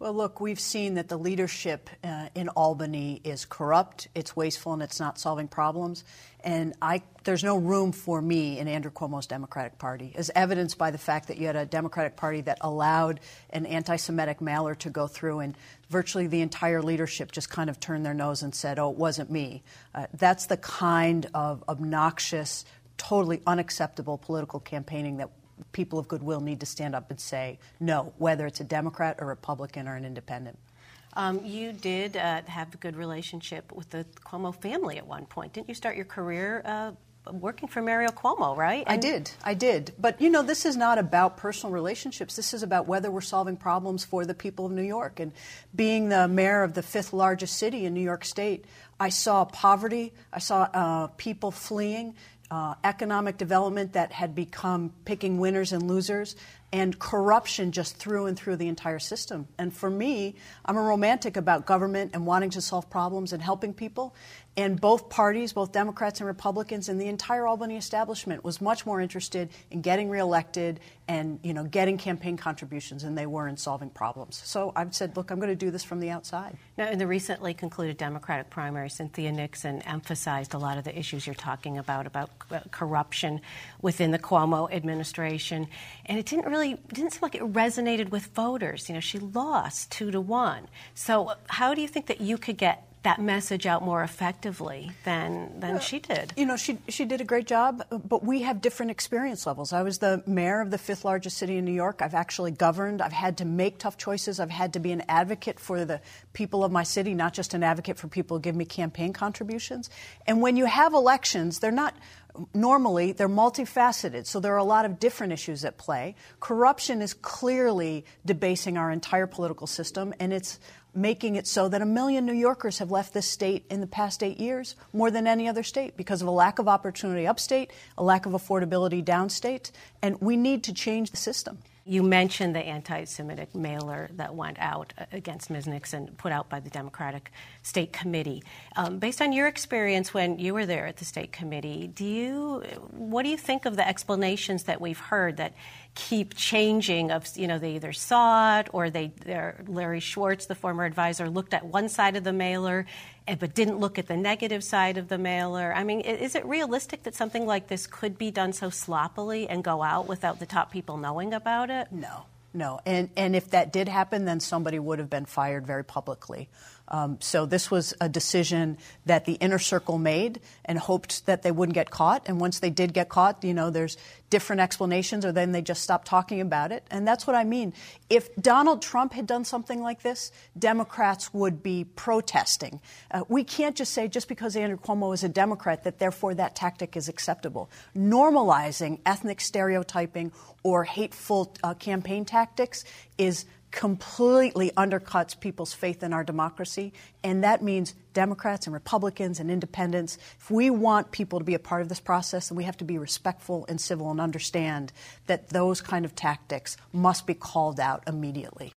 Well, look, we've seen that the leadership in Albany is corrupt, it's wasteful, and it's not solving problems. And there's no room for me in Andrew Cuomo's Democratic Party, as evidenced by the fact that you had a Democratic Party that allowed an anti-Semitic mailer to go through, and virtually the entire leadership just kind of turned their nose and said, oh, it wasn't me. That's the kind of obnoxious, totally unacceptable political campaigning that people of goodwill need to stand up and say no, whether it's a Democrat, a Republican, or an independent. You did have a good relationship with the Cuomo family at one point. Didn't you start your career working for Mario Cuomo, right? I did. But, you know, this is not about personal relationships. This is about whether we're solving problems for the people of New York. And being the mayor of the fifth largest city in New York State, I saw poverty. I saw people fleeing. Economic development that had become picking winners and losers, and corruption just through and through the entire system. And for me, I'm a romantic about government and wanting to solve problems and helping people. And both parties, both Democrats and Republicans, and the entire Albany establishment was much more interested in getting reelected and, you know, getting campaign contributions than they were in solving problems. So I've said, look, I'm going to do this from the outside. Now, in the recently concluded Democratic primary, Cynthia Nixon emphasized a lot of the issues you're talking about corruption within the Cuomo administration. And it didn't seem like it resonated with voters. You know, she lost 2-1. So how do you think that you could get that message out more effectively than she did? You know, she did a great job, but we have different experience levels. I was the mayor of the fifth largest city in New York. I've actually governed. I've had to make tough choices. I've had to be an advocate for the people of my city, not just an advocate for people who give me campaign contributions. And when you have elections, normally, they're multifaceted, so there are a lot of different issues at play. Corruption is clearly debasing our entire political system, and it's making it so that 1 million New Yorkers have left this state in the past 8 years, more than any other state, because of a lack of opportunity upstate, a lack of affordability downstate, and we need to change the system. You mentioned the anti-Semitic mailer that went out against Ms. Nixon, put out by the Democratic State Committee. Based on your experience when you were there at the State Committee, what do you think of the explanations that we've heard that keep changing of, you know, they either saw it or Larry Schwartz, the former advisor, looked at one side of the mailer but didn't look at the negative side of the mailer? I mean, is it realistic that something like this could be done so sloppily and go out without the top people knowing about it? No. And if that did happen, then somebody would have been fired very publicly. So this was a decision that the inner circle made and hoped that they wouldn't get caught. And once they did get caught, you know, there's different explanations, or then they just stopped talking about it. And that's what I mean. If Donald Trump had done something like this, Democrats would be protesting. We can't just say just because Andrew Cuomo is a Democrat that therefore that tactic is acceptable. Normalizing ethnic stereotyping or hateful campaign tactics completely undercuts people's faith in our democracy, and that means Democrats and Republicans and independents. If we want people to be a part of this process, then we have to be respectful and civil and understand that those kind of tactics must be called out immediately.